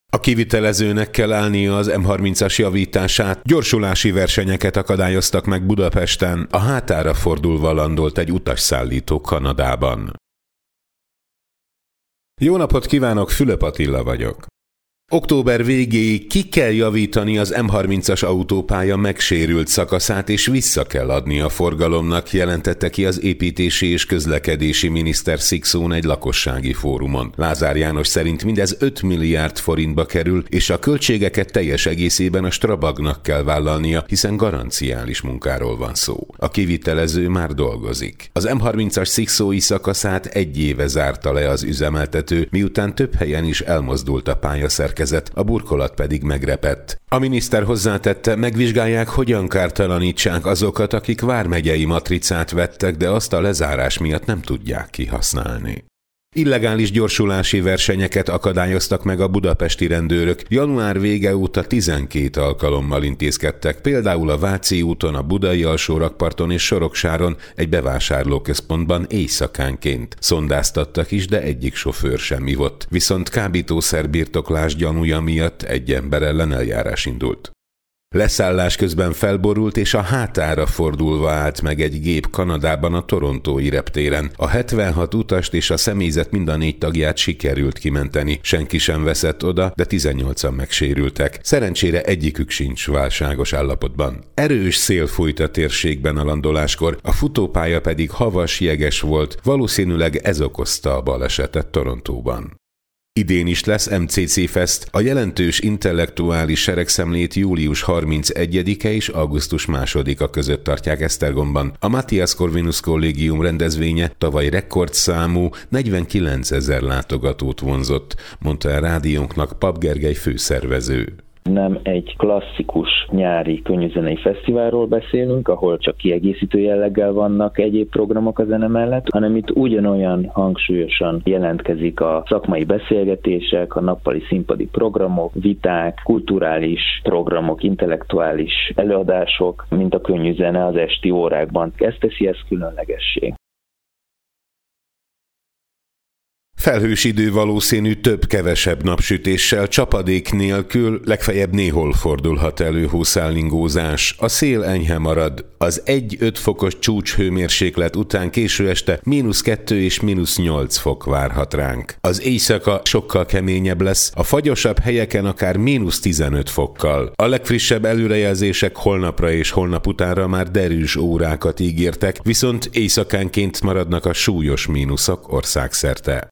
A kivitelezőnek kell állnia az M30-as javítását, gyorsulási versenyeket akadályoztak meg Budapesten, a hátára fordulva landolt egy utasszállító Kanadában. Jó napot kívánok, Fülöp Attila vagyok. Október végéig ki kell javítani az M30-as autópálya megsérült szakaszát, és vissza kell adni a forgalomnak, jelentette ki az építési és közlekedési miniszter Szikszón egy lakossági fórumon. Lázár János szerint mindez 5 milliárd forintba kerül, és a költségeket teljes egészében a Strabagnak kell vállalnia, hiszen garanciális munkáról van szó. A kivitelező már dolgozik. Az M30-as szikszói szakaszát 1 éve zárta le az üzemeltető, miután több helyen is elmozdult a pályaszerkezet, a burkolat pedig megrepett. A miniszter hozzátette, megvizsgálják, hogyan kártalanítsák azokat, akik vármegyei matricát vettek, de azt a lezárás miatt nem tudják kihasználni. Illegális gyorsulási versenyeket akadályoztak meg a budapesti rendőrök. Január vége óta 12 alkalommal intézkedtek, például a Váci úton, a Budai Alsórakparton és Soroksáron egy bevásárlóközpontban éjszakánként. Szondáztattak is, de egyik sofőr sem ivott. Viszont kábítószerbirtoklás gyanúja miatt egy ember ellen eljárás indult. Leszállás közben felborult, és a hátára fordulva állt meg egy gép Kanadában a torontói reptéren. A 76 utast és a személyzet mind a 4 tagját sikerült kimenteni. Senki sem veszett oda, de 18-an megsérültek. Szerencsére egyikük sincs válságos állapotban. Erős szél fújt a térségben a landoláskor, a futópálya pedig havas, jeges volt, valószínűleg ez okozta a balesetet Torontóban. Idén is lesz MCC Fest, a jelentős intellektuális seregszemlét július 31-e és augusztus 2-a között tartják Esztergomban. A Matthias Corvinus Kollégium rendezvénye tavaly rekordszámú 49 000 látogatót vonzott, mondta a rádiónknak Pap Gergely főszervező. Nem egy klasszikus nyári könnyűzenei fesztiválról beszélünk, ahol csak kiegészítő jelleggel vannak egyéb programok a zene mellett, hanem itt ugyanolyan hangsúlyosan jelentkezik a szakmai beszélgetések, a nappali színpadi programok, viták, kulturális programok, intellektuális előadások, mint a könnyűzene az esti órákban. Ez teszi ezt különlegessé. Felhős idő valószínű több-kevesebb napsütéssel, csapadék nélkül, legfeljebb néhol fordulhat elő hószállingózás. A szél enyhe marad. Az 1-5 fokos csúcshőmérséklet után késő este -2 és -8 fok várhat ránk. Az éjszaka sokkal keményebb lesz, a fagyosabb helyeken akár -15 fokkal. A legfrissebb előrejelzések holnapra és holnap utánra már derűs órákat ígértek, viszont éjszakánként maradnak a súlyos mínuszok országszerte.